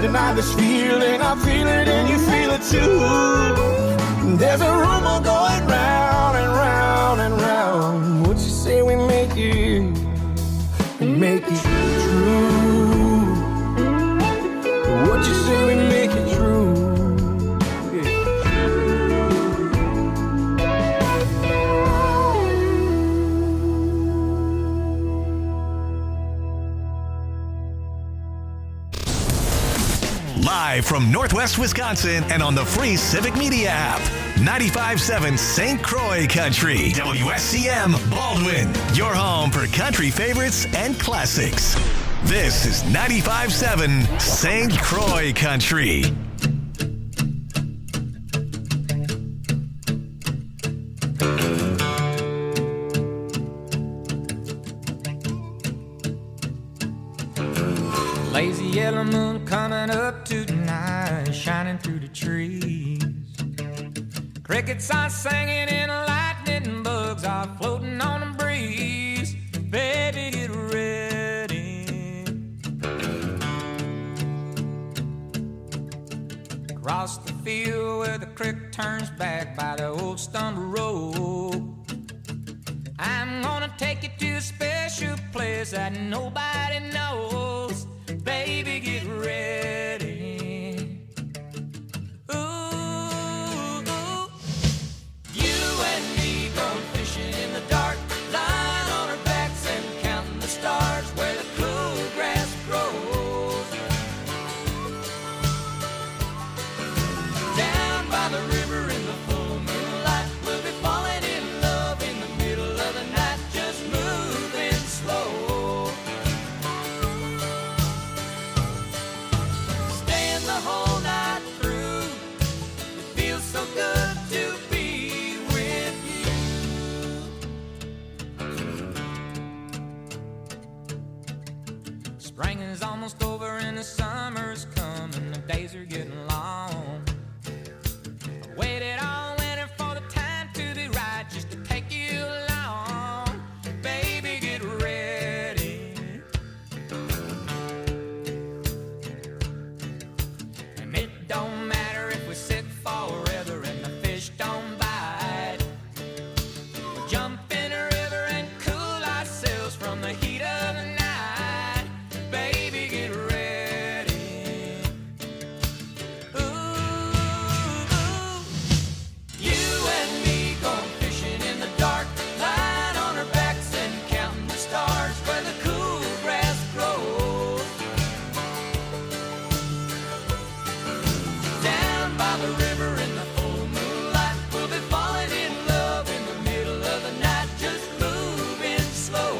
deny this feeling. I feel it and you feel it too. There's a rumor going round and round and round. What you say we make it true? What you say we make it true? Live from Northwest Wisconsin and on the free Civic Media app. 95.7 St. Croix Country. WSCM Baldwin. Your home for country favorites and classics. This is 95.7 St. Croix Country. Lazy yellow moon coming up tonight, shining through the trees. Crickets are singing and lightning bugs are floating on the breeze. Baby, get ready. Across the field where the creek turns back by the old stumble road, I'm gonna take you to a special place that nobody knows. Baby, get ready. Ooh, you and me going fishing in the dark, lying on our backs and counting the stars where the cool grass grows. Down by the river in the full moonlight, we'll be falling in love in the middle of the night, just moving slow. The whole night through, it feels so good to be with you. Spring is almost over and the summer's coming, the days are getting long. I waited all winter for the time to be right, just to take you along. Baby, get ready. Don't matter if we sit forever and the fish don't bite. We'll jump in a river and cool ourselves from the heat of the night. Baby, get ready. Ooh, you and me going fishing in the dark, lying on our backs and counting the stars where the cool grass grows. Down by the river in the full moonlight, we'll be falling in love in the middle of the night, just moving slow.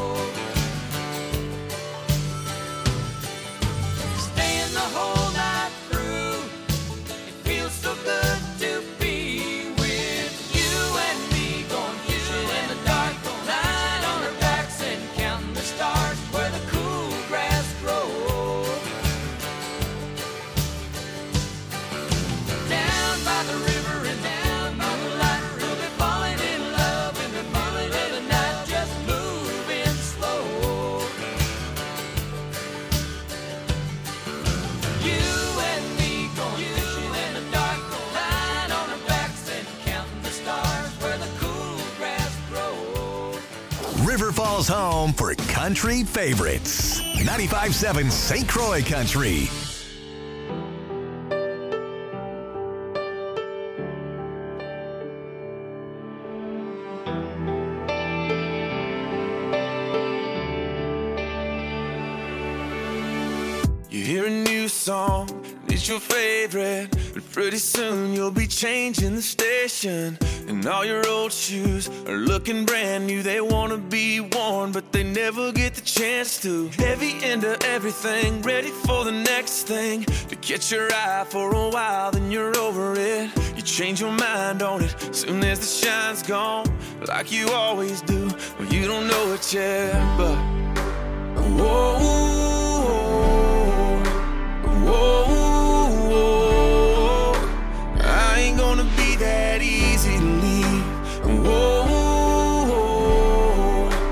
Staying the whole night through, it feels so good to be with you and me going fishing in the dark, lying on our backs and counting the stars where the cool grass grows. Down by the river and down by the light, we'll be falling in love in the middle of the night, just moving slow. You and me going fishing in the dark, lying on our backs and counting the stars where the cool grass grows. River Falls home for country favorites. 95.7 St. Croix Country. You hear a new song, and it's your favorite, but pretty soon you'll be changing the station. And all your old shoes are looking brand new. They wanna be worn, but they never get the chance to. Heavy into everything, ready for the next thing. To catch your eye for a while, then you're over it. You change your mind on it, soon as the shine's gone, like you always do. Well, you don't know it yet, but whoa, whoa, whoa, I ain't gonna be that easy to leave. Whoa,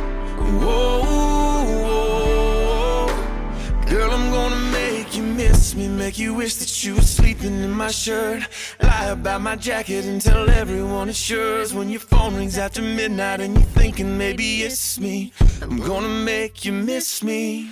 whoa, girl, I'm gonna make you miss miss me, make you wish that you were sleeping in my shirt. Lie about my jacket and tell everyone it's yours. When your phone rings after midnight and you're thinking maybe it's me, I'm gonna make you miss me.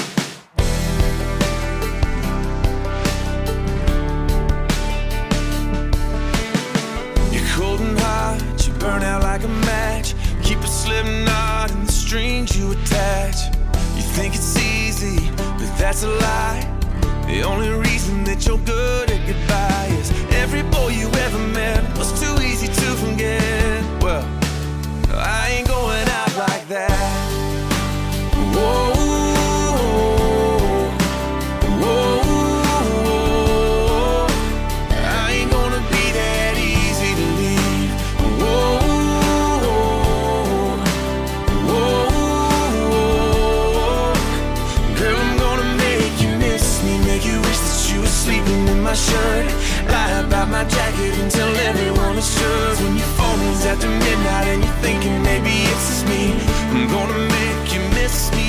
You're cold and hot, you burn out like a match. Keep a slip knot in the strings you attach. You think it's easy, but that's a lie. The only reason that you're good at goodbye is every boy you ever met was too easy to forget. Well, I ain't going out like that. Whoa, whoa, I ain't gonna be that easy to leave. Whoa, whoa, girl, I'm gonna make you miss me, make you wish that you were sleeping in my shirt. Lie about my jacket and tell everyone it's yours. When your phone rings after midnight and you're thinking maybe it's just me, I'm gonna make you miss me.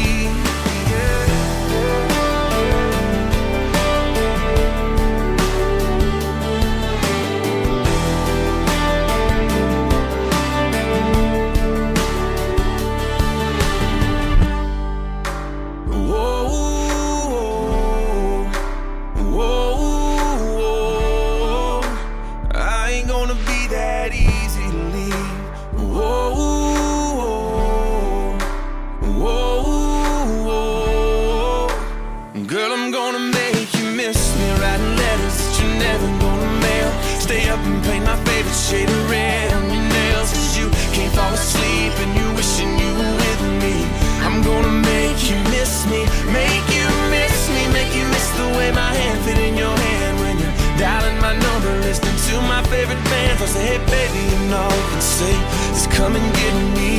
Shade of red on your nails, 'cause you can't fall asleep and you wishing you were with me. I'm gonna make you miss me, make you miss me, make you miss the way my hand fit in your hand when you're dialing my number, listening to my favorite bands. I say, hey baby, you know, and say, just come and get me.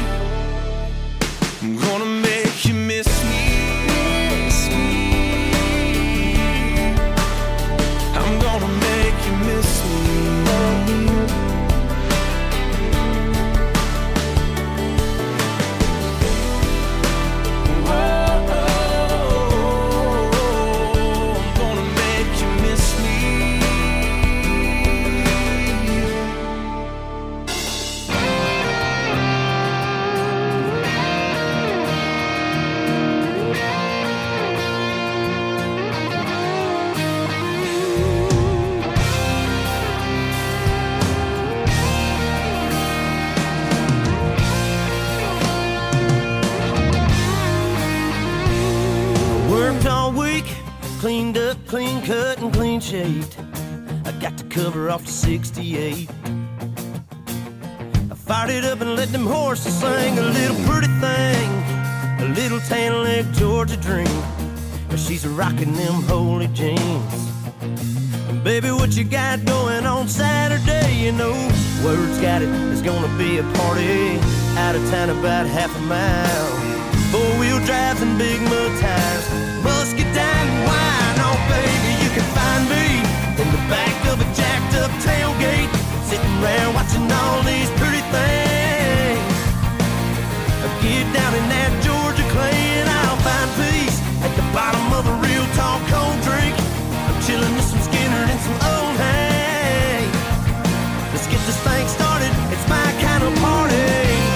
I'm gonna make you miss me. I'm gonna make you miss me. Cleaned up, clean cut, and clean shaved. I got the cover off the 68. I fired it up and let them horses sing. A little pretty thing, a little tan leg Georgia dream. But she's rocking them holy jeans. And baby, what you got going on Saturday? You know, word's got it, there's gonna be a party out of town about half a mile. Four-wheel drives and big mud tires, muscadine and wine. Oh baby, you can find me in the back of a jacked up tailgate, sitting around watching all these pretty things. Get down in that Georgia clay and I'll find peace at the bottom of a real tall cold drink. I'm chilling with some Skinner and some Old Hay. Let's get this thing started, it's my kind of party.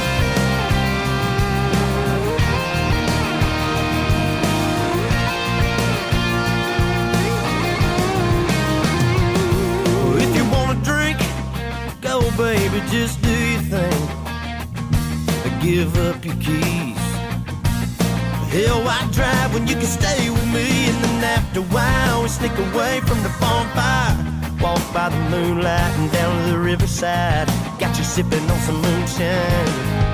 Baby, just do your thing. Give up your keys. Hell, why drive when you can stay with me? And then after a while, we sneak away from the bonfire, walk by the moonlight and down to the riverside. Got you sipping on some moonshine.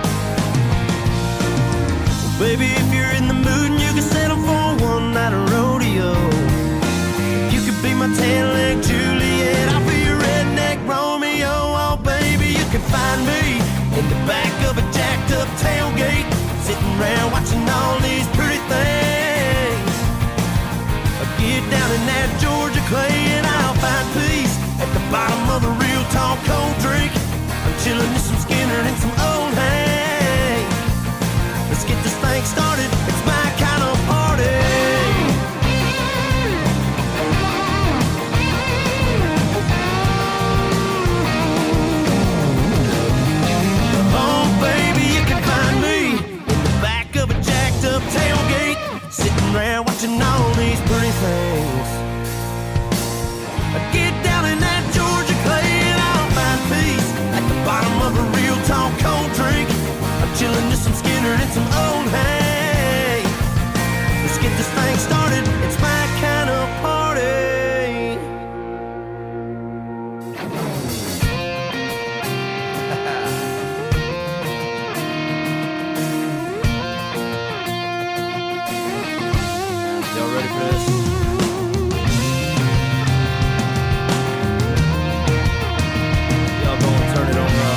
Well, baby, if you're in the mood and you can settle for one night of rodeo, you could be my tan-leg Juliet, I'll be your redneck Romeo. Oh baby, you can find me in the back of a jacked up tailgate, sitting around watching all these pretty things. I get down in that Georgia clay and I'll find peace at the bottom of a real tall cold drink. I'm chilling with some Skinner and some Old Hay. Let's get this thing started, it's my things. I get down in that Georgia clay and I'll find peace at the bottom of a real tall cold drink. I'm chilling to some Skinner and some old hay. Let's get this thing started, it's my kind of party. Y'all ready for this? Y'all gonna turn it on up.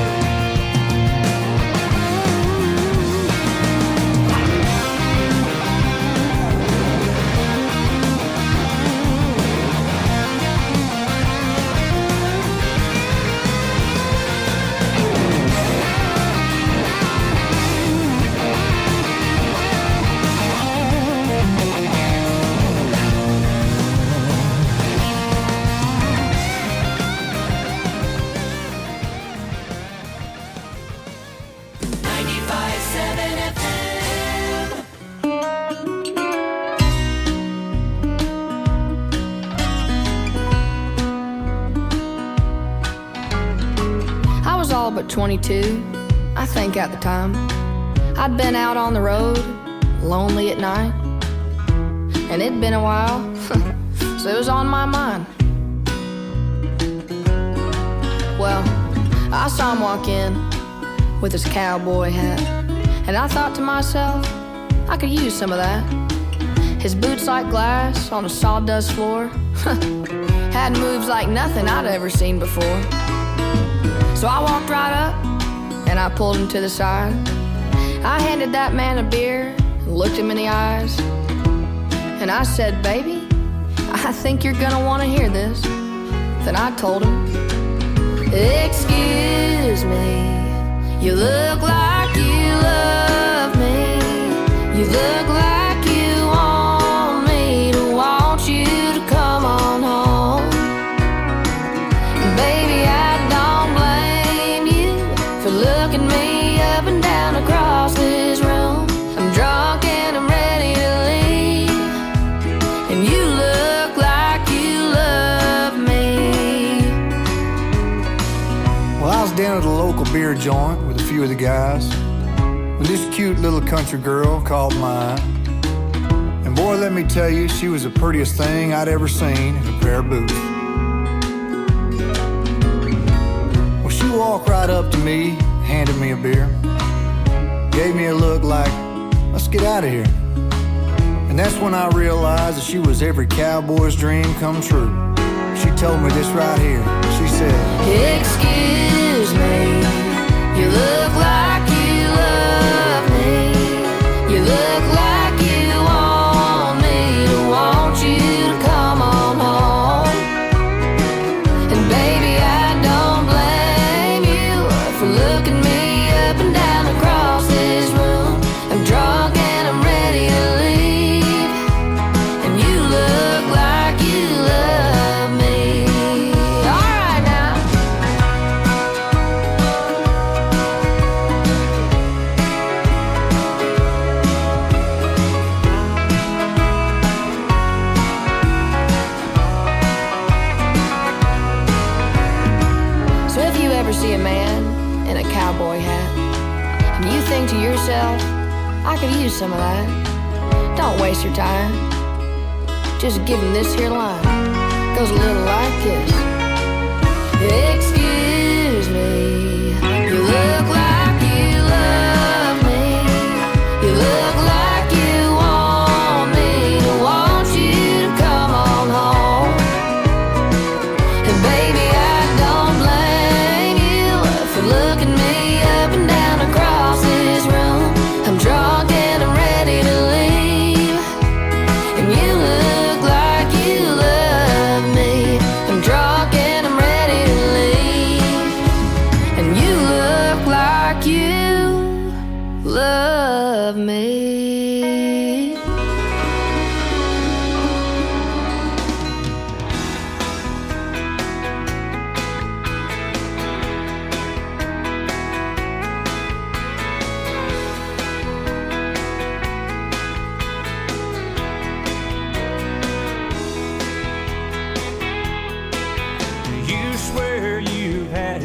I was all but 22, I think at the time. I'd been out on the road, lonely at night. And it'd been a while, so it was on my mind. Well, I saw him walk in with his cowboy hat, and I thought to myself, I could use some of that. His boots like glass on a sawdust floor had moves like nothing I'd ever seen before. So I walked right up and I pulled him to the side. I handed that man a beer and looked him in the eyes, and I said, baby, I think you're gonna want to hear this. Then I told him, excuse me, you look like you love me. You look like you want me to want you to come on home. Baby, I don't blame you for looking me up and down across this room. I'm drunk and I'm ready to leave, and you look like you love me. Well, I was down at a local beer joint with a few of the guys, with this cute little country girl called mine. And boy, let me tell you, she was the prettiest thing I'd ever seen in a pair of boots. Well, she walked right up to me, handed me a beer, gave me a look like, let's get out of here. And that's when I realized that she was every cowboy's dream come true. She told me this right here. She said, excuse me, you look like you love me. You look like you want me to want you to come on home. And baby, I don't blame you for looking me up and down across this room. I'm drunk and I'm ready to leave, and you look like you love me. All right now. So if you ever see a man in a cowboy hat, and you think to yourself, I could use some of that, don't waste your time. Just give him this here line. Goes a little like this. Excuse me, you look like you love me. You look like you want me to want you to come on home. And baby, I don't blame you for looking me up and down across this room. I'm drunk and I'm ready to leave, and you look like you love me. I'm drunk and I'm ready to leave.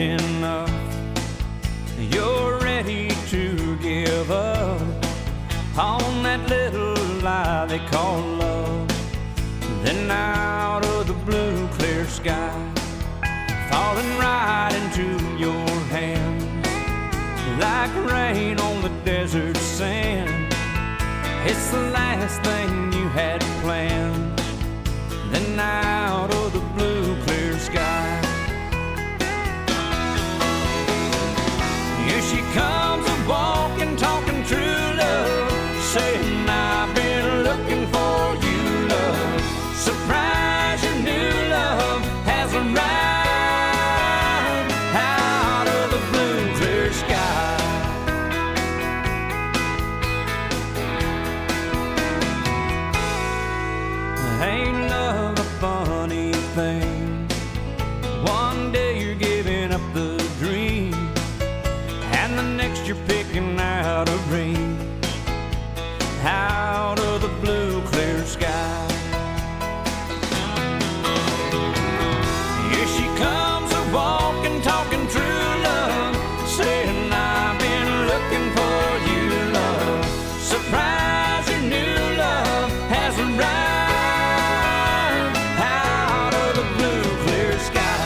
enough. You're ready to give up on that little lie they call love. Then out of the blue clear sky, falling right into your hands, like rain on the desert sand. It's the last thing you had planned. Then out of the blue clear sky, here she comes a-walking, talking true love, saying I've been looking for you, love. Surprise, your new love has arrived out of the blue clear sky. Ain't love a funny thing? One day you're giving up the dream, and the next you're picking out a ring out of the blue clear sky. Here she comes a-walking, talking true love, saying I've been looking for you, love. Surprise, your new love has arrived out of the blue clear sky.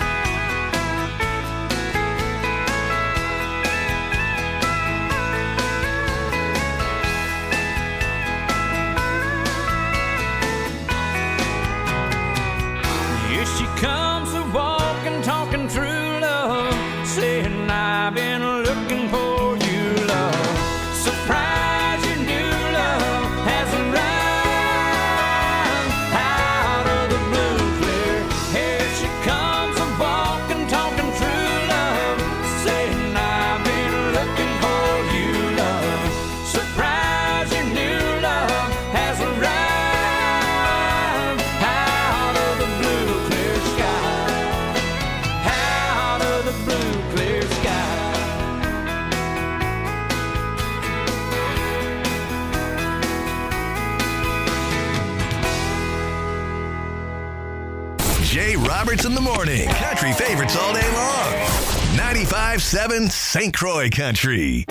Here she comes a-walking, talking true love, saying I've been looking for you, love. Surprise, your new love has arrived out of the blue clear. Here she comes a-walking, talking true love, saying I've been looking for you, love. Surprise, your new love has arrived out of the blue clear sky, out of the blue clear sky. Jay Roberts in the morning. Country favorites all day long. 95.7 St. Croix Country.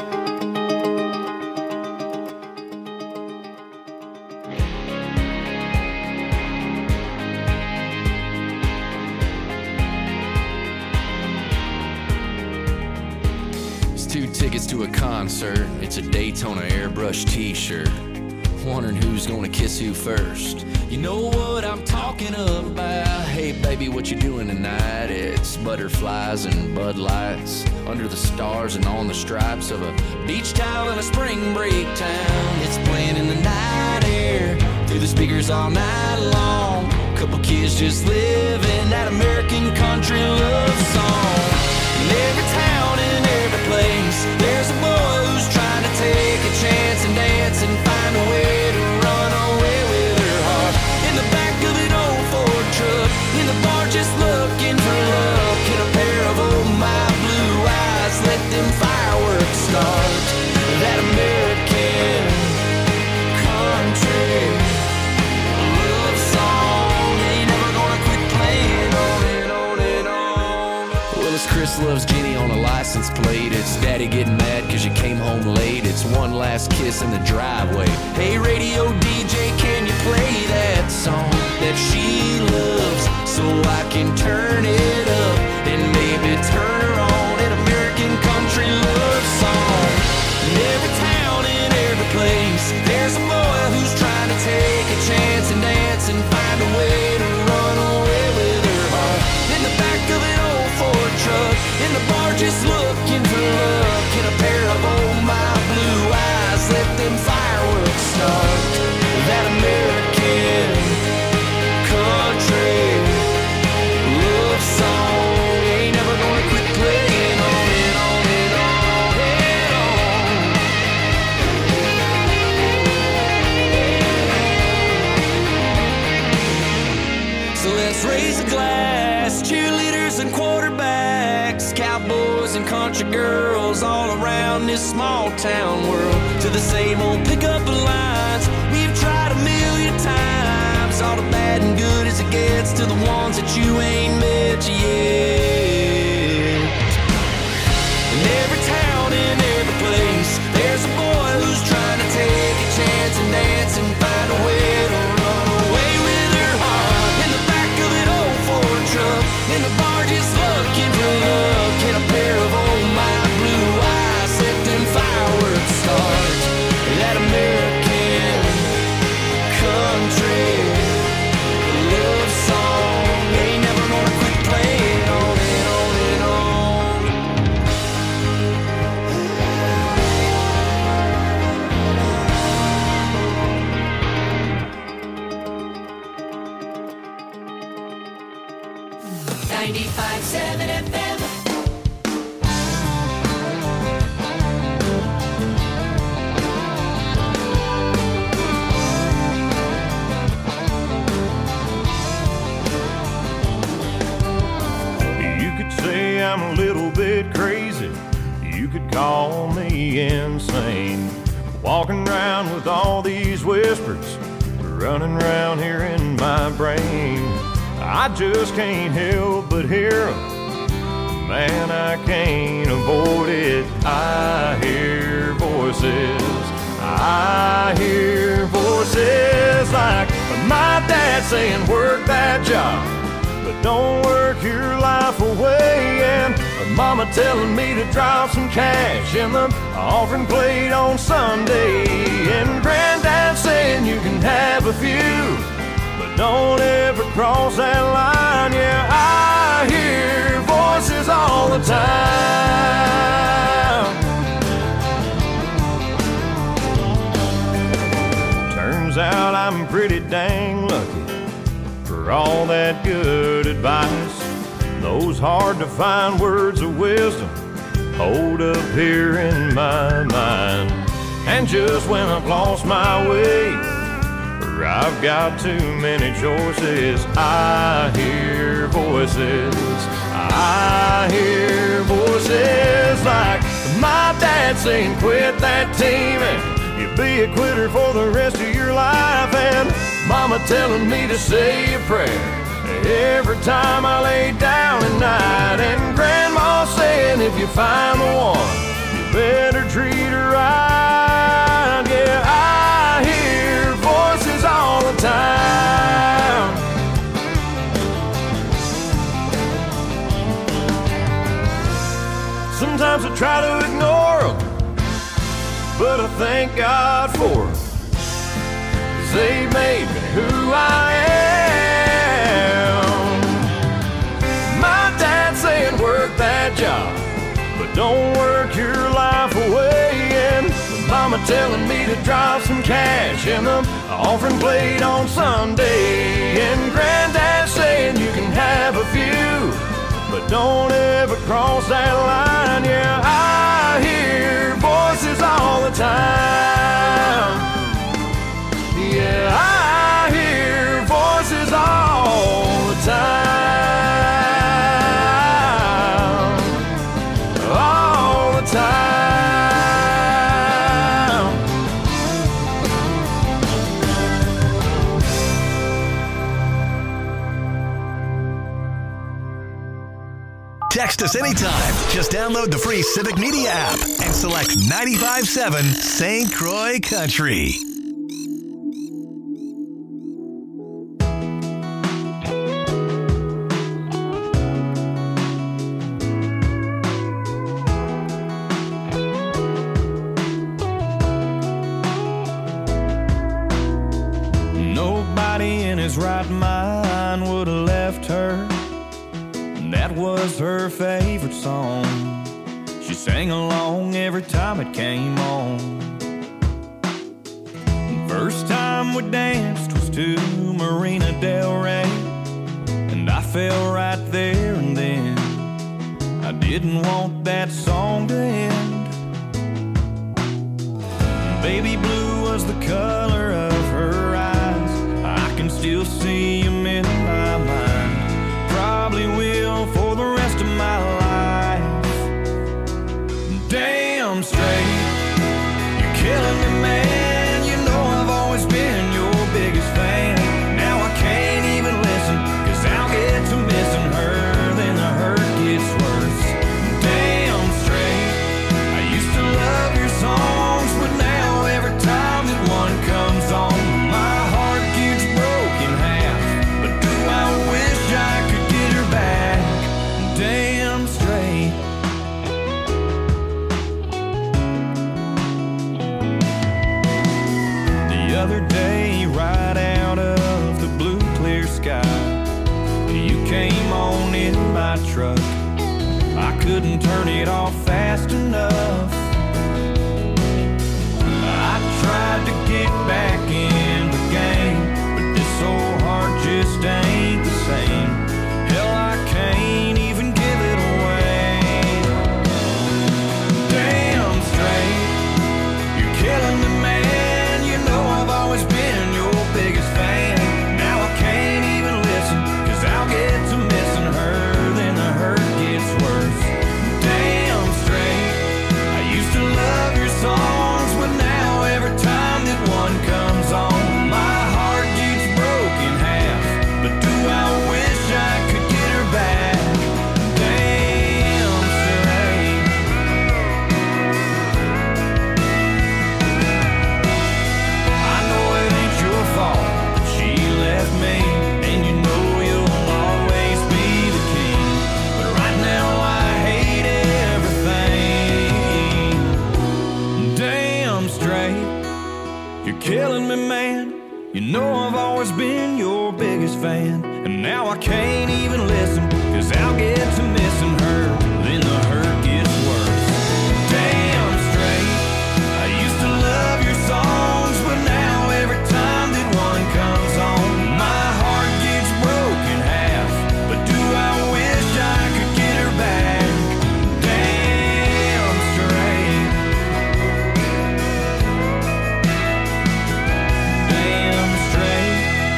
It's 2 tickets to a concert. It's a Daytona airbrush t-shirt. Wondering who's gonna kiss who first. You know what I'm talking about. Hey baby, what you doing tonight? It's butterflies and Bud Lights under the stars and on the stripes of a beach towel in a spring break town. It's playing in the night air through the speakers all night long. Couple kids just living that American country love song. In every town, in every place, there's a boy who's trying to take a chance and dance and find a way to run away with her heart. In the back of an old Ford truck, in the bar just looking for love. Can a pair of old my blue eyes let them fireworks start? That American country love song ain't never gonna quit playing on and on and on. Well, it's Chris loves Jenny on a license plate. It's Daddy getting mad cause you came home late. It's one last kiss in the driveway. Hey radio DJ, can you play that song that she loves so I can turn it up and maybe turn her on? An American country love song. In every town, in every place, there's a boy who's trying to take a chance and dance and find a way to run away with her heart. In the back of an old Ford truck, in the bar just looking for love. Can a pair of old my blue eyes let them fireworks start? That American country love song ain't never gonna quit playing on and on and on and on. So let's raise a glass, cheerleaders and quarterbacks, cowboys and country girls all around this small town world. To the same old pickup lines we've tried a million times. All the bad and good as it gets to the ones that you ain't met yet. 95.7 FM. You could say I'm a little bit crazy. You could call me insane. Walking around with all these whispers running around here in my brain. I just can't help but hear 'em. Man, I can't avoid it. I hear voices. I hear voices like my dad saying work that job, but don't work your life away. And mama telling me to drop some cash in the offering plate on Sunday. And granddad saying you can have a few, but don't ever cross that line. Yeah, I hear voices all the time. Turns out I'm pretty dang lucky for all that good advice. Those hard to find words of wisdom hold up here in my mind. And just when I've lost my way, or I've got too many choices, I hear voices. I hear voices like my dad saying quit that team and you'll be a quitter for the rest of your life. And mama telling me to say a prayer every time I lay down at night. And grandma saying if you find the one, you better treat her right. Yeah, I hear voices all the time. Sometimes I try to ignore them, but I thank God for them, 'cause they made me who I am. My dad saying work that job, but don't work your life away. And mama telling me to drop some cash in the offering plate on Sunday. And granddad saying you can have a few, but don't ever cross that line. Yeah, I hear voices all the time. Yeah, I hear voices all the time. All the time. Text us anytime. Just download the free Civic Media app and select 95.7 St. Croix Country. Nobody in his right mind would have left her. That was her favorite song. She sang along every time it came on. First time we danced was to Marina Del Rey, and I fell right there and then. I didn't want that song to end. Baby blue was the color of her eyes. I can still see him in my mind. Probably will for the rest of my life. Damn straight, you're killing me, man. You know I've always been your biggest fan. Now I can't even listen, 'cause I'll get to missing her, then the hurt gets worse. Damn straight, I used to love your songs, but now every time that one comes on, my heart gets broken half. But do I wish I could get her back? Damn straight. The other day, right out of the blue clear sky, you came on in my truck. I couldn't turn it off fast enough. I tried to get back in the game, but this old heart just ain't the same. Hell, I can't You know I've always been your biggest fan, and now I can't even listen, 'cause I'll get to missing her, then the hurt gets worse. Damn straight, I used to love your songs, but now every time that one comes on, my heart gets broken half. But do I wish I could get her back? Damn straight. Damn straight.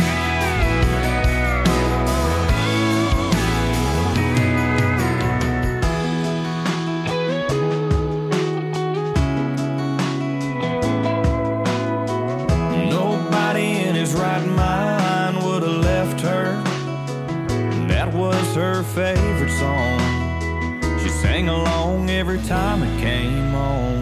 Nobody in his right mind would have left her. That was her favorite song. She sang along every time it came on.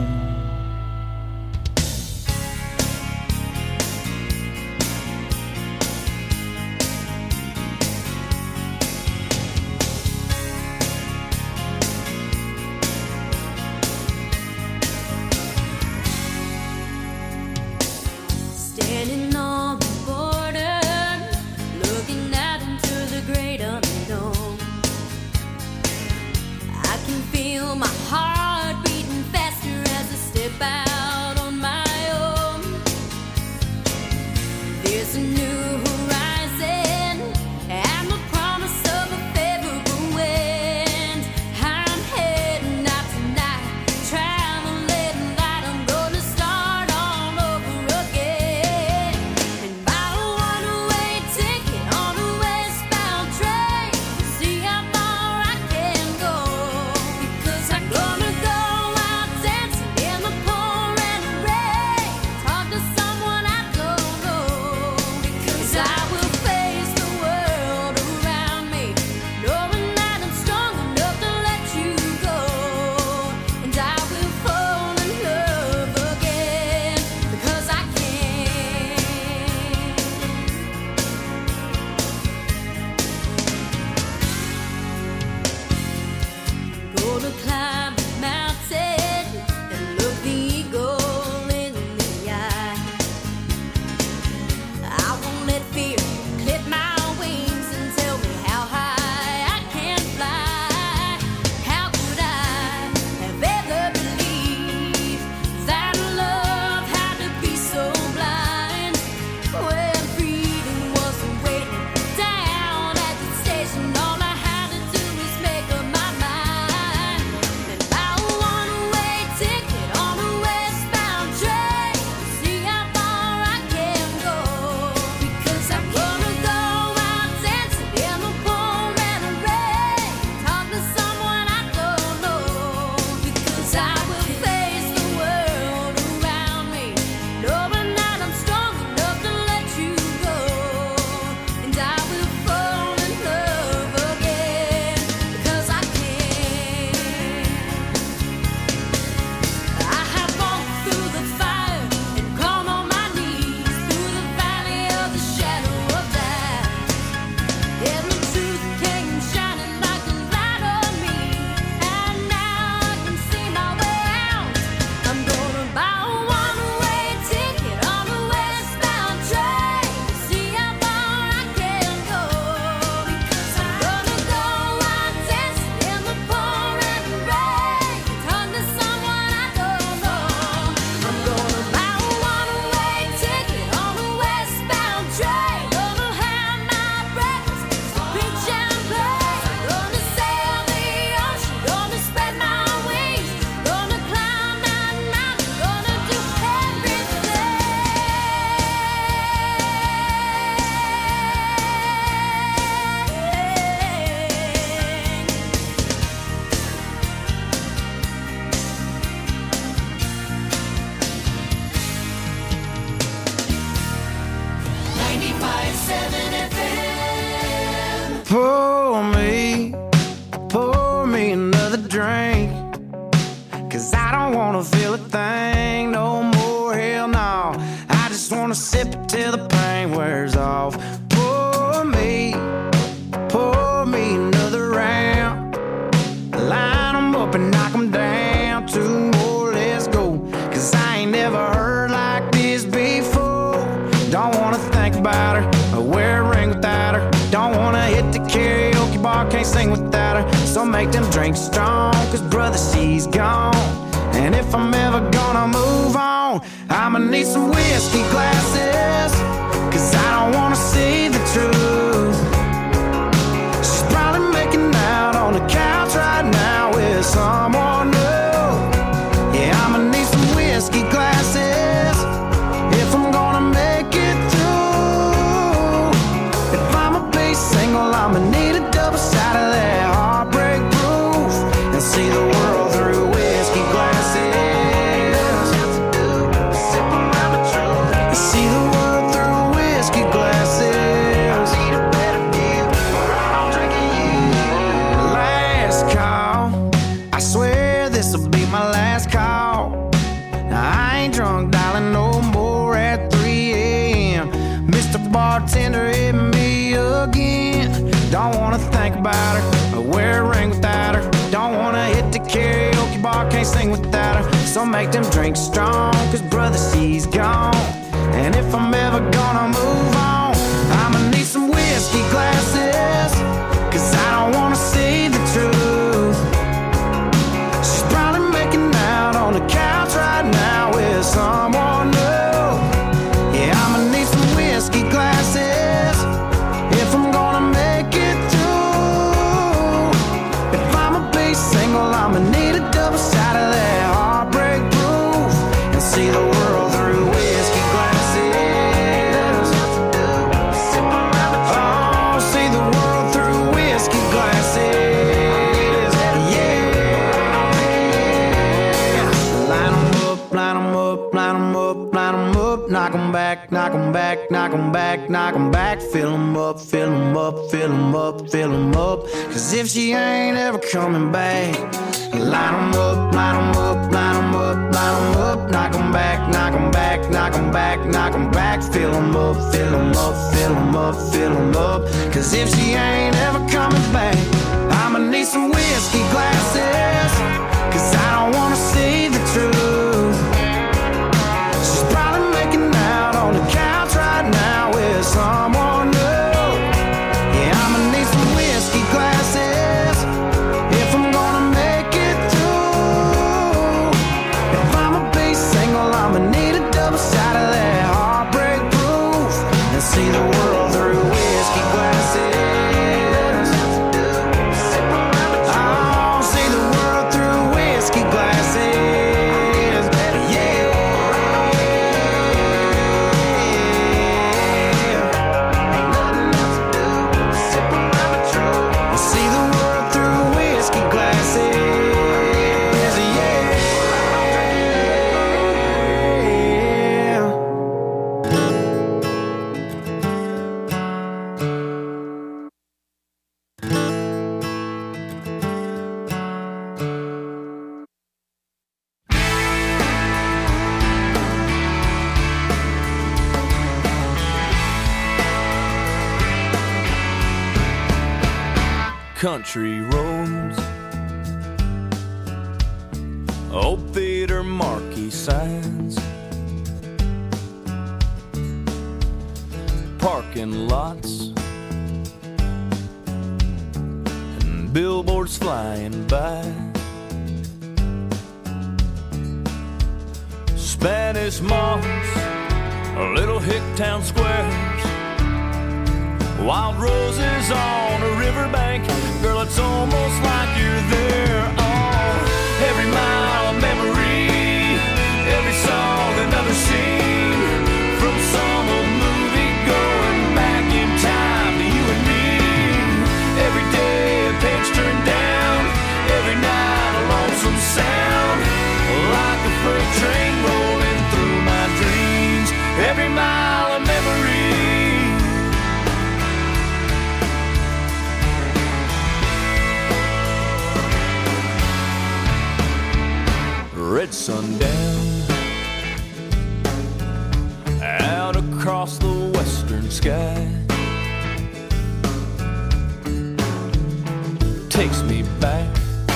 Standing on the border, looking out into the great unknown. I can feel my heart beating faster as I step out on my own. There's a new horizon and the promise of a favorable wind. I'm heading out tonight, traveling light. I'm gonna start all over again. And buy a one-way ticket on a westbound train to see how far I can go. Because I'm gonna go out dancing in the pouring rain, talk to someone I don't know. Because I will face the world around me, knowing that I'm strong enough to let you go. And I will fall in love again, because I can. Gonna climb the mountain and look the eagle in the eye. I won't let fear clip my wings and tell me how high I can fly. How could I have ever believed that love had to be so blind, when freedom wasn't waiting down at the station? All I had to do was make up my mind and buy a one-way ticket on a westbound train to see how far I can go. Because I'm gonna go out dancing in the pouring rain, talk to someone I don't know. Because I will face the world around me, knowing that I'm strong enough to let you go. And I will fall in love again, because I can. I have walked through the fire and gone on my knees, through the valley of the shadow of death. And the truth came shining like a light on me, and now I can see my way out. I'm gonna buy a one-way ticket on a westbound train to see how far I can go. Because I'm gonna go out dancing in the pouring rain, talk to someone I don't know. I'm gonna buy a one-way ticket on a westbound train. Gonna have my breakfast, drink champagne. Gonna sail the ocean, gonna spread my wings. Gonna climb that mountain, gonna do everything. Pour me another drink, 'cause I don't wanna feel a thing no more, hell no. I just wanna sip it till the pain wears off. Pour me another round. Line 'em up and knock 'em down. Two more, let's go. 'Cause I ain't never heard like this before. Don't wanna think think about her or wear a ring without her. Don't wanna hit the karaoke bar, can't sing without her. So make them drinks strong, cause brother, she's gone. And if I'm ever gonna move on, I'ma need some whiskey glasses, cause I don't wanna see the truth. She's probably making out on the couch right now with someone new. Yeah, I'ma need some whiskey glasses if I'm gonna make it through. If I'ma be single, I'ma need a double shot of that heartbreak proof and see the world through whiskey glasses. See the world through whiskey glasses. Need a better view, I'm drinking you. Last call, I swear this'll be my last call. Now I ain't drunk, darling, no more at 3 a.m. Mr. Bartender, hit me again. Don't wanna think about her or wear a ring without her. Don't wanna hit the karaoke bar, can't sing without her. So make them drinks strong, cause brother, she's gone. And if I'm ever gonna move on, I'ma need some whiskey glasses, cause I don't wanna see the truth. She's probably making out on the couch right now with someone new. Yeah, I'ma need some whiskey glasses if I'm gonna make it through. If I'ma be single, I'ma need a double shot of that heartbreak proof and see the world through whiskey glasses. Oh, see the world through whiskey glasses. Yeah. Line 'em up, line 'em up, line 'em up, line 'em up. Knock 'em back, knock 'em back, knock 'em back, knock 'em back. Fill 'em up, fill 'em up, fill 'em up, fill 'em up. Cause if she ain't ever coming back, line 'em up, line 'em up, line 'em up, line 'em up. Knock 'em back, knock 'em back, knock 'em back, knock 'em back. Fill 'em up, fill 'em up, fill 'em up, fill em up. Cause if she ain't ever coming back, I'ma need some whiskey glasses, cause I don't wanna see the truth. She's probably making out on the couch right now with someone new. Yeah, I'ma need some whiskey glasses if I'm gonna make it through. If I'ma be single, I'ma need a double shot of that heartbreak proof and see the world through whiskey glasses. Oh, see the world through whiskey glasses. Yeah. Ain't nothing else to do, sip around the truth and see the world through whiskey glasses. Yeah. Country roads, old theater marquee signs, parking lots, and billboards flying by. Spanish moss, little hick town squares, wild roses on a riverbank. Girl, it's almost like you're there. Oh, every mile of memory, every song, another scene from some old movie going back in time to you and me. Every day a page turned down, every night a lonesome sound, like a freight train rolling through my dreams. Every mile of memory. Red sundown out across the western sky takes me back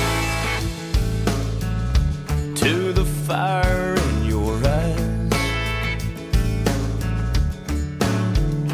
to the fire in your eyes.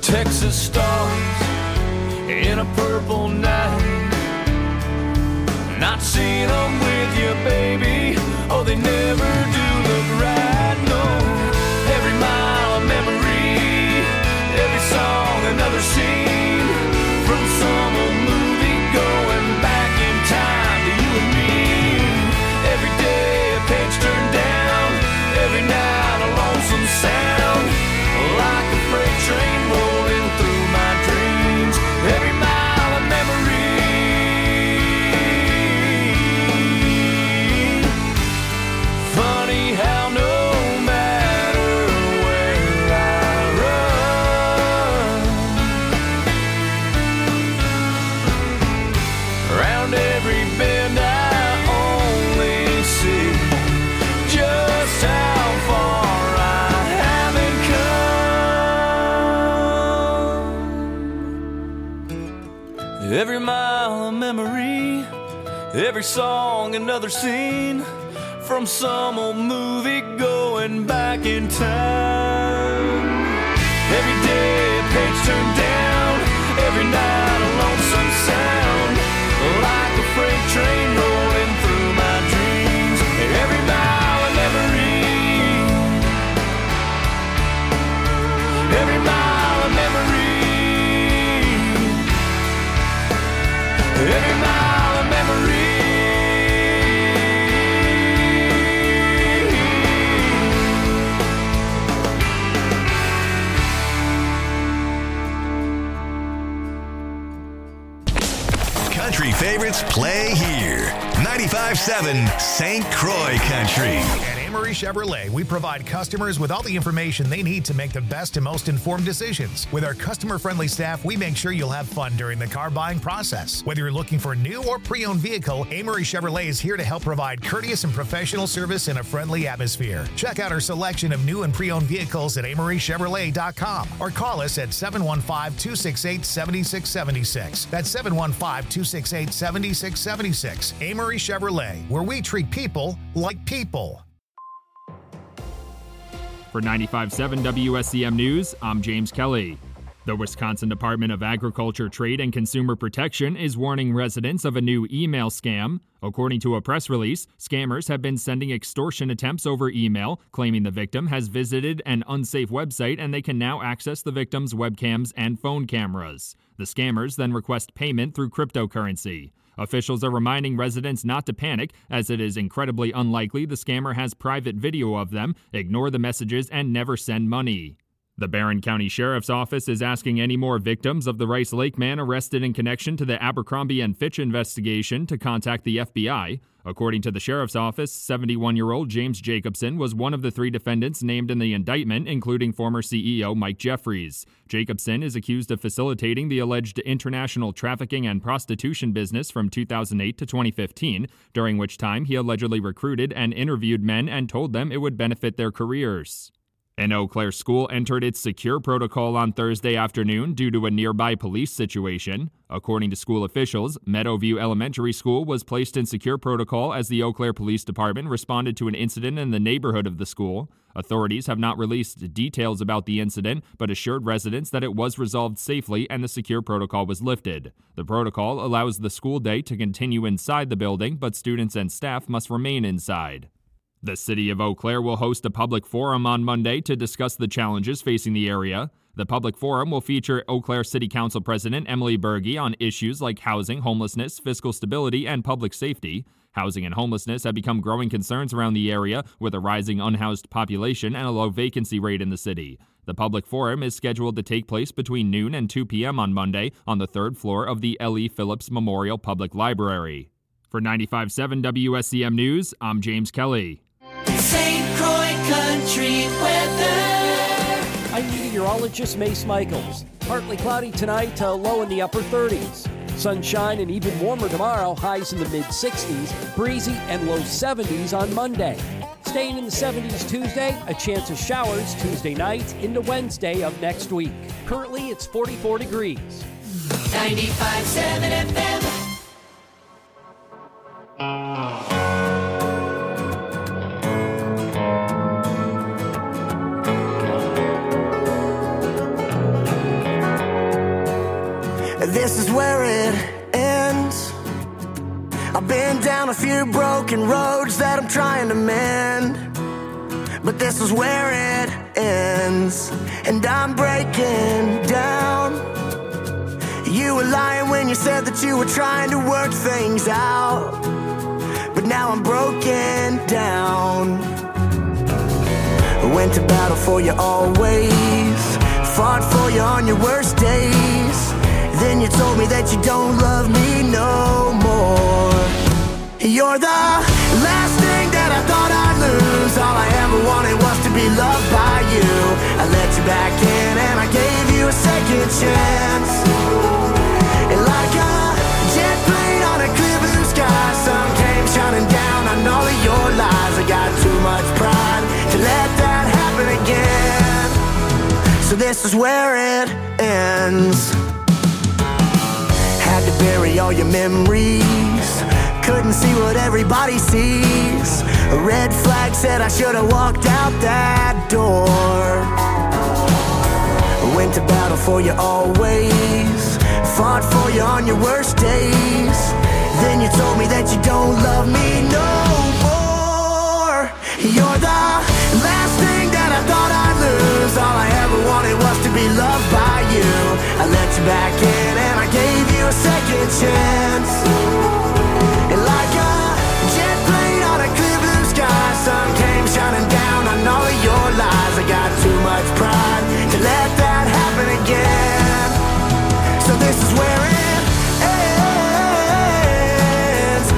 Texas stars in a purple night. Not seeing them with you, baby. Oh, they never do look right, no. Every mile a memory, every song another scene. From some old movie going back in time to you and me. Every day a page turned down, every night a lonesome sound. Like a freight train rolling through my dreams. Every mile a memory. Funny how no matter where I run, around every bend I only see just how far I haven't come. Every mile a memory, every song another scene. From some old movie going back in time. Every day a page turned down, every night a lonesome sound. Like a freight train rolling through my dreams. Every mile a memory. Every mile a memory. Every mile a memory. Country favorites play here. 95.7 St. Croix Country. At Amory Chevrolet, we provide customers with all the information they need to make the best and most informed decisions. With our customer-friendly staff, we make sure you'll have fun during the car buying process. Whether you're looking for a new or pre-owned vehicle, Amory Chevrolet is here to help provide courteous and professional service in a friendly atmosphere. Check out our selection of new and pre-owned vehicles at AmoryChevrolet.com or call us at 715-268-7676. That's 715-268-7676. Amory Chevrolet, where we treat people like people. For 95.7 WSCM News, I'm James Kelly. The Wisconsin Department of Agriculture, Trade, and Consumer Protection is warning residents of a new email scam. According to a press release, scammers have been sending extortion attempts over email, claiming the victim has visited an unsafe website and they can now access the victim's webcams and phone cameras. The scammers then request payment through cryptocurrency. Officials are reminding residents not to panic, as it is incredibly unlikely the scammer has private video of them, ignore the messages, and never send money. The Barron County Sheriff's Office is asking any more victims of the Rice Lake man arrested in connection to the Abercrombie & Fitch investigation to contact the FBI. According to the Sheriff's Office, 71-year-old James Jacobson was one of the 3 defendants named in the indictment, including former CEO Mike Jeffries. Jacobson is accused of facilitating the alleged international trafficking and prostitution business from 2008 to 2015, during which time he allegedly recruited and interviewed men and told them it would benefit their careers. An Eau Claire school entered its secure protocol on Thursday afternoon due to a nearby police situation. According to school officials, Meadowview Elementary School was placed in secure protocol as the Eau Claire Police Department responded to an incident in the neighborhood of the school. Authorities have not released details about the incident, but assured residents that it was resolved safely and the secure protocol was lifted. The protocol allows the school day to continue inside the building, but students and staff must remain inside. The city of Eau Claire will host a public forum on Monday to discuss the challenges facing the area. The public forum will feature Eau Claire City Council President Emily Berge on issues like housing, homelessness, fiscal stability, and public safety. Housing and homelessness have become growing concerns around the area, with a rising unhoused population and a low vacancy rate in the city. The public forum is scheduled to take place between noon and 2 p.m. on Monday on the 3rd floor of the L.E. Phillips Memorial Public Library. For 95.7 WSCM News, I'm James Kelly. St. Croix Country weather. I'm meteorologist Mace Michaels. Partly cloudy tonight, low in the upper 30s. Sunshine and even warmer tomorrow, highs in the mid-60s, breezy and low 70s on Monday. Staying in the 70s Tuesday, a chance of showers Tuesday night into Wednesday of next week. Currently, it's 44 degrees. 95.7 FM. it ends. I've been down a few broken roads that I'm trying to mend, but this is where it ends, and I'm breaking down. You were lying when you said that you were trying to work things out, but now I'm broken down. I went to battle for you always, fought for you on your worst days. Then you told me that you don't love me no more. You're the last thing that I thought I'd lose. All I ever wanted was to be loved by you. I let you back in and I gave you a second chance. And like a jet plane on a clear blue sky, sun came shining down on all of your lies. I got too much pride to let that happen again. So this is where it ends. Had to bury all your memories, couldn't see what everybody sees. A red flag said I should have walked out that door. I went to battle for you always, fought for you on your worst days. Then you told me that you don't love me no more. You're the last thing that I thought I'd lose. All I ever wanted was to be loved by you. I let you back in and I gave you a second chance. And like a jet plane on a clear blue sky, sun came shining down on all of your lies. I got too much pride to let that happen again. So this is where it ends,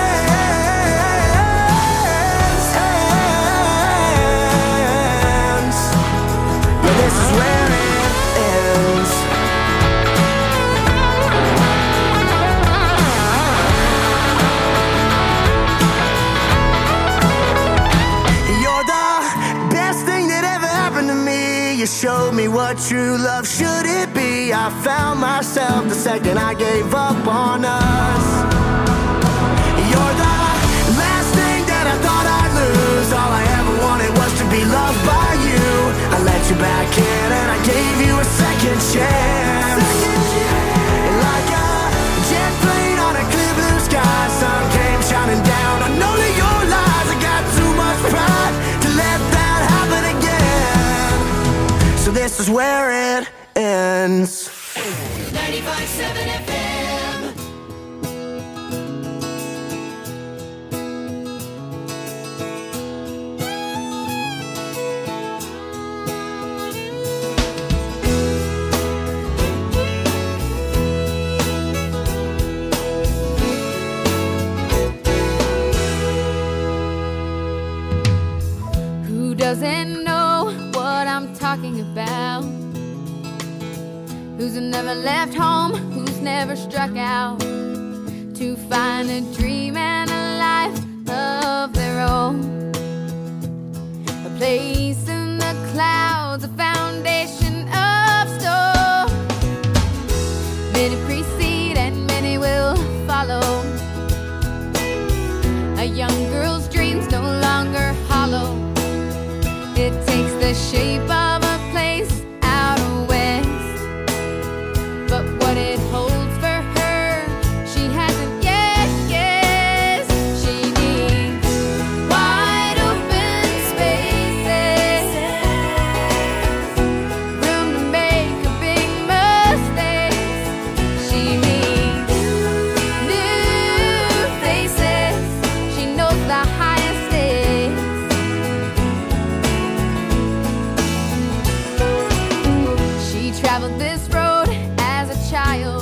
ends. Yeah, this is where it ends. You showed me what true love should it be. I found myself the second I gave up on us. You're the last thing that I thought I'd lose. All I ever wanted was to be loved by you. I let you back in and I gave you a second chance. And like a jet plane on a clear blue sky, sun came shining down on all of your lies. I got too much pride to let that happen again. So this is where it ends. 95.7 FM. Who doesn't know what I'm talking about? Who's never left home, who's never struck out to find a dream and a life of their own, a place in the clouds, a foundation of stone. Many precede and many will follow. A young girl's dreams no longer hollow. It takes the shape of a place out west, but what it holds for her, she hasn't yet guessed. She needs wide open spaces, room to make a big mistake. She needs new faces. She knows the highest stakes. She traveled this road as a child,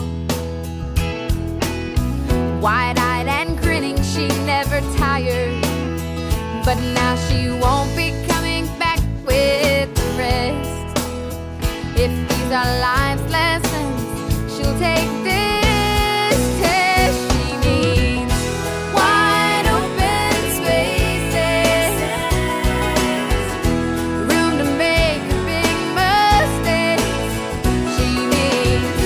wide-eyed and grinning, she never tired. But now she won't be coming back with the rest. If these are life's lessons, she'll take this test. She needs wide open spaces, room to make a big mistake. She needs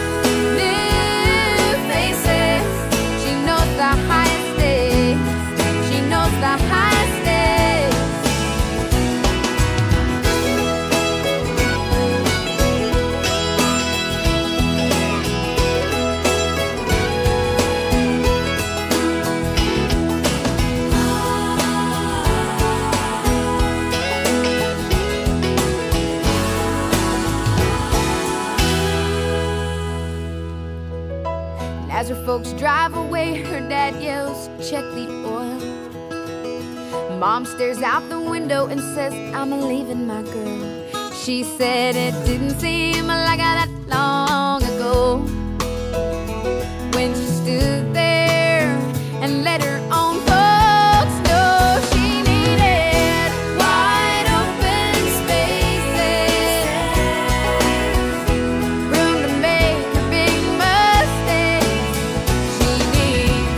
new faces. She knows the highest stakes. She knows the highest stakes. As her folks drive away, her dad yells, check the oil. Mom stares out the window and says, I'm leaving my girl. She said it didn't seem like that long ago when she stood there and let her own folks know she needed wide open spaces, room to make her big mistakes. She needs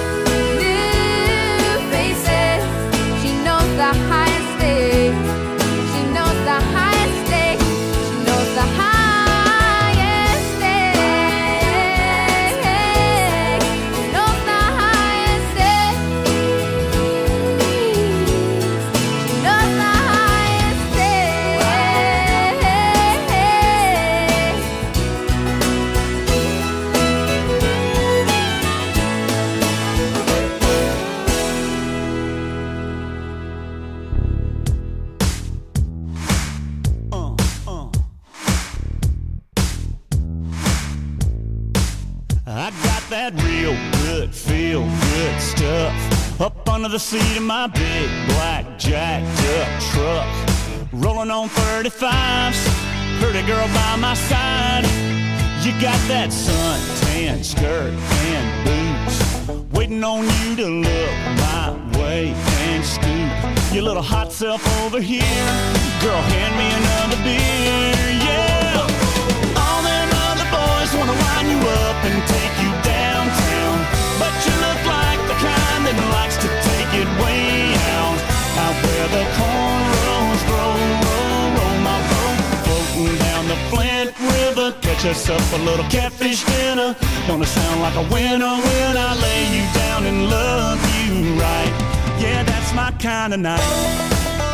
new faces. She knows the highest stakes. She knows the highest stakes. She knows the highest stakes. Knows the highest stakes. Knows the highest I got that real good, feel good stuff up under the seat of my big black jacked up truck. Rolling on 35s, pretty girl by my side. You got that suntan skirt and boots, waiting on you to look my way and scoot your little hot self over here. Girl, hand me another beer, yeah. All them other boys wanna line you up and take you downtown, but you look like the kind that likes to take it way out. Out where the cornrows grow, roll my boat, floating down the Flint River. Catch us up a little catfish dinner. Gonna sound like a winner when I lay you down and love you right. Yeah, that's my kind of night.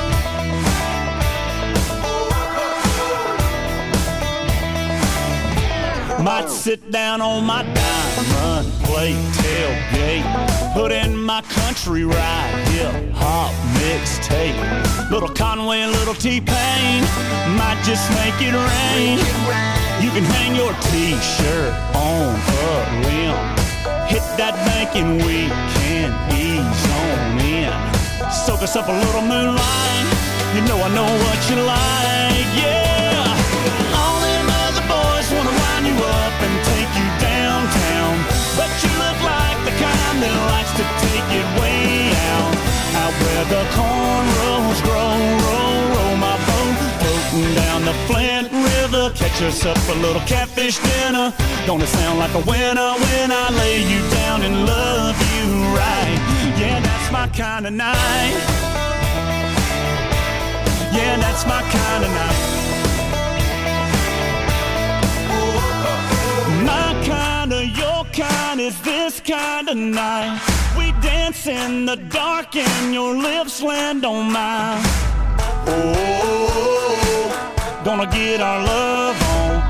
Might sit down on my diamond plate tailgate, put in my country ride, hip hop mixtape. Little Conway and little T-Pain, might just make it rain. You can hang your t-shirt on a limb, hit that bank and we can ease on in. Soak us up a little moonlight, you know I know what you like, yeah. All them other boys wanna line you up and take you downtown, but you look like the kind that likes to take it way out. Out where the cornrows grow, roll my boat, floating down the Flint River. Catch us up a little catfish dinner. Gonna sound like a winner when I lay you down and love you right. Yeah, that's my kind of night. Yeah, that's my kind of night. My kind of, your kind is this kind of night. We dance in the dark and your lips land on mine. Oh, gonna get our love on.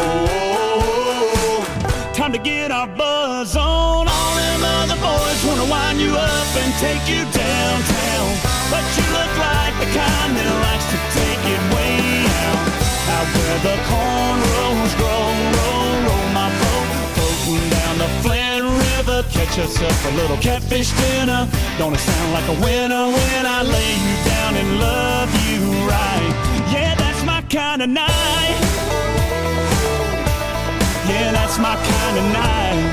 Oh, time to get our buzz on. All them other boys wanna wind you up and take you downtown, but you look like the kind that likes to take it way out. Out where the cornrows grow, roll my boat, floating down the Flint River. Catch us up a little catfish dinner. Gonna sound like a winner when I lay you down and love you right. Yeah, that's my kind of night. Yeah, that's my kind of night.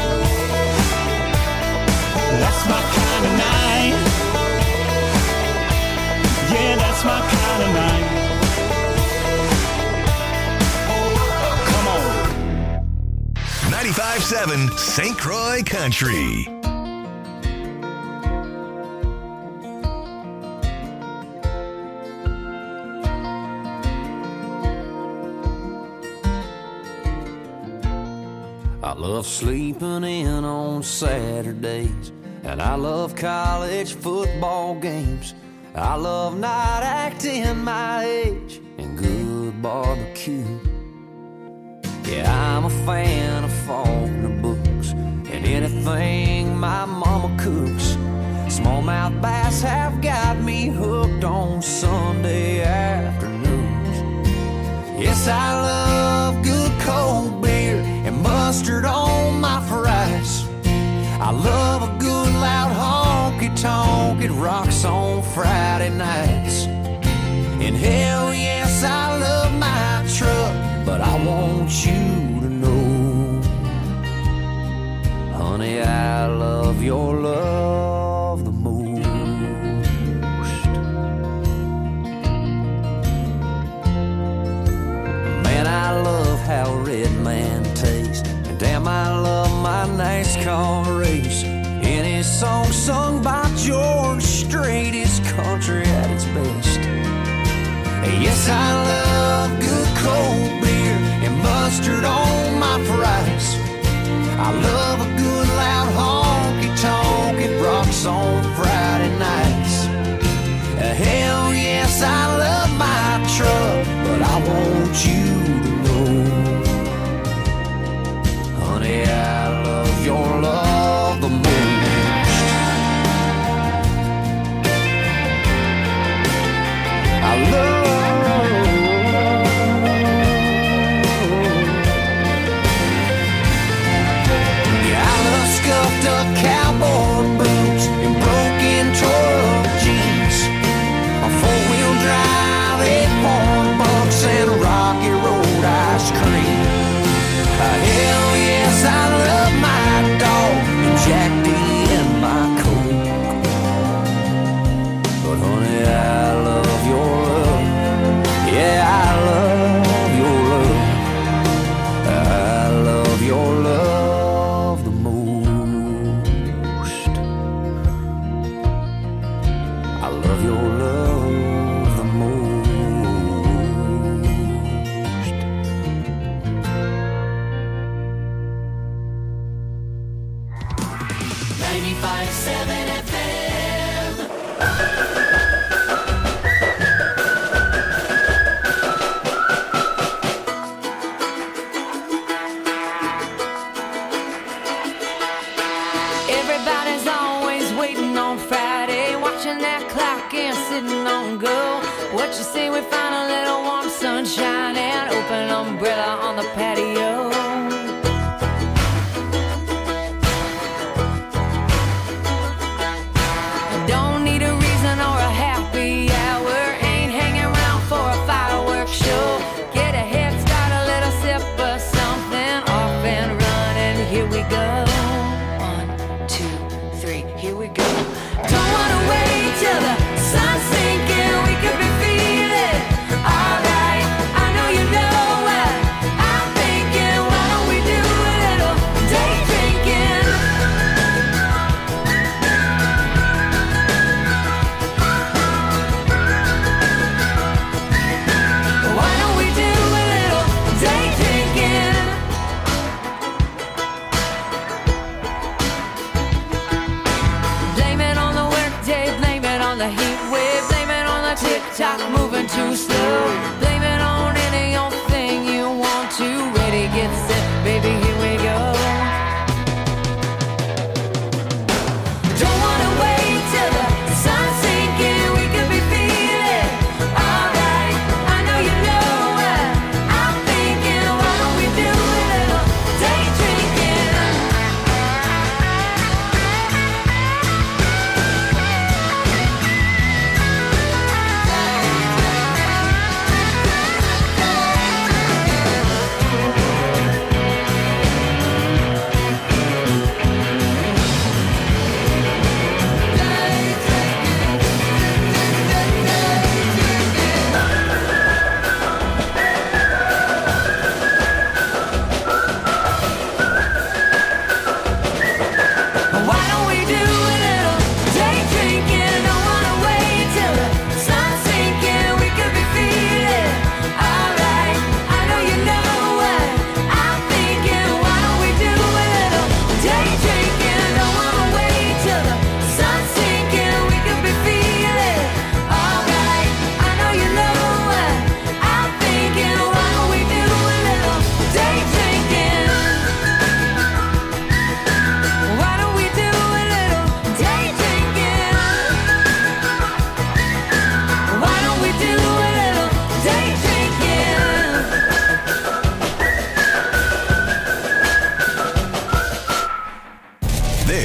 That's my kind of night. Yeah, that's my kind of night. 95.7 St. Croix Country. I love sleeping in on Saturdays, and I love college football games. I love not acting my age and good barbecue. Yeah, I'm a fan of Faulkner books and anything my mama cooks. Smallmouth bass have got me hooked on Sunday afternoons. Yes, I love good cold beer and mustard on my fries. I love a good loud honky-tonk. It rocks on Friday nights. And hell yes, I love my truck, but I want you to know, honey, I love your love the most. Man, I love how Red Man tastes, and damn, I love my NASCAR race. Any song sung by George Strait is country at its best. Yes, I love good cold beer and mustard on my fries. I love a good loud honky-tonk. It rocks on Friday nights. Hell yes, I love my truck, but I want you to know, honey, I love your love the most. I love scuffed up cowboy boots and broken tore-up jeans, a four-wheel drive, 8-point bucks, and Rocky Road ice cream. Hell yes, I love my dog and Jack D and my Coke. But honey, I love your love. Yeah, I love your love. I love your love. What you say we find a little warm sunshine and open umbrella on the patio? Don't need a reason or a happy hour. Ain't hanging around for a fireworks show. Get a head start, a little sip of something, off and running. Here we go. 1, 2, 3, here we go. Don't wanna wait till the sun's sinking. We could be alright. I know you know what I'm thinking. Why don't we do a little day drinking? Why don't we do a little day drinking? Blame it on the workday, blame it on the heat wave, blame it on the tick-tock moving too slow. Blame it on any old thing you want to. Ready, get set, baby, here we go. Don't wanna wait till the sun's sinking. We could be feeling alright. I know you know what I'm thinking. Why don't we do a little day drinking?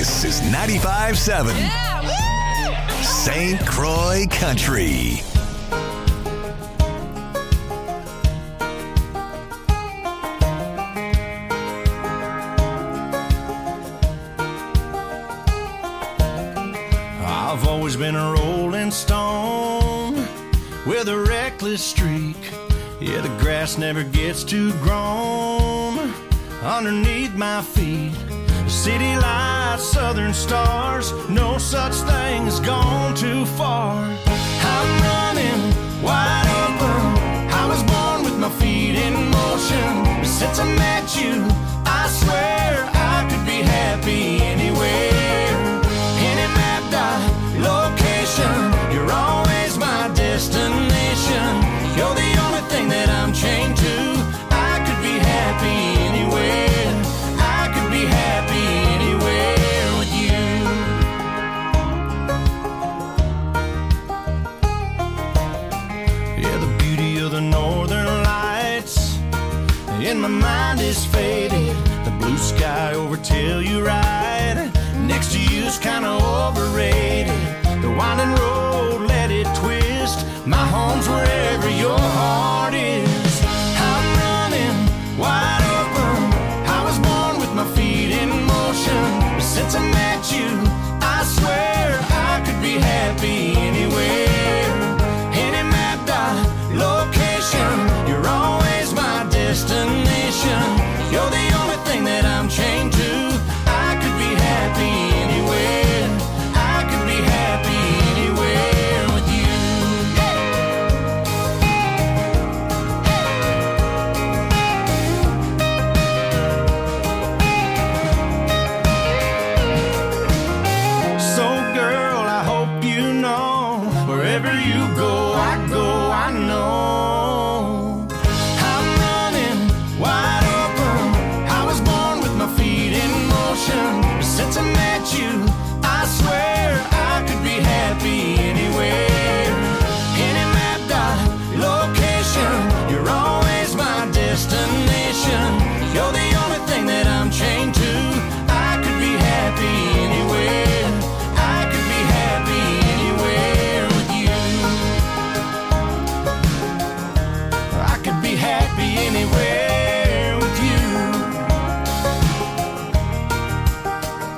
This is 95.7 St. Croix Country. I've always been a rolling stone with a reckless streak. Yeah, the grass never gets too grown underneath my feet. City lights, southern stars, no such thing as gone too far. I'm running wide open. I was born with my feet in motion. Since I met you, I swear I could be happy anywhere. Any mapped out location, you're always my destination. You're the only thing that I'm chained to. I could be happy anywhere. I could be happy anywhere with you. Yeah, the beauty of the northern lights in my mind is faded. The blue sky over Telluride next to you's kinda overrated. The winding road, let it twist. My home's wherever your heart